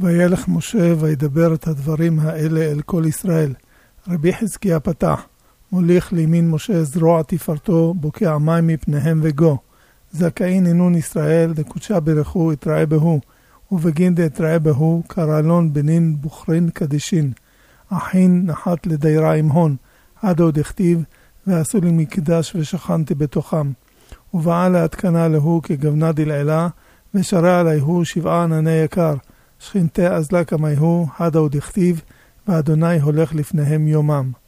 וילך משה וידבר את הדברים האלה אל כל ישראל. רבי חזקיה פתח, מוליך לימין משה זרוע תפארתו, בוקע מים מפניהם וגו. זכאין אינון ישראל, דקודשה ברכו יתראה בהו, ובגין דתראה בהו, קרלון בנין בוחרין קדישין. אחין נחת לדיירה עם הון, עד עוד הכתיב, ועשו לי מקדש ושכנתי בתוכם. ובאה להתקנה להו כגוונה דלעילה, ושרה עליהו 7 ענני יקר. שכינתי אזלה כמייהו, עד עוד הכתיב, ואדוני הולך לפניהם יומם.